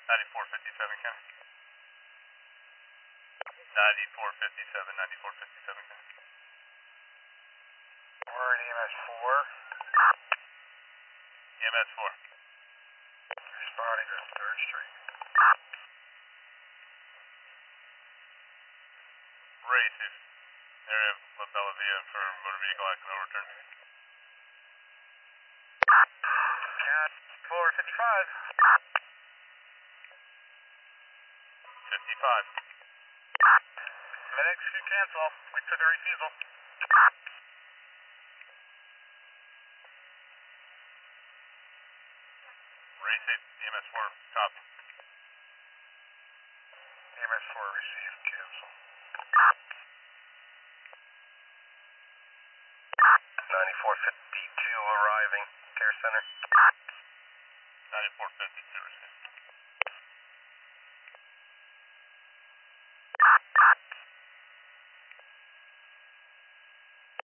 9457, Ken. 9457, Ken. We're in EMS 4. EMS 4. Responding to 3rd Street. Racing. Area of La Bella Via for motor vehicle accident overturn. Cat 455. 55. Medics can cancel. Wait for the refusal. Racing. EMS 4. Copy. EMS 4 received. Cancel. 9452 arriving. Care center. 9452.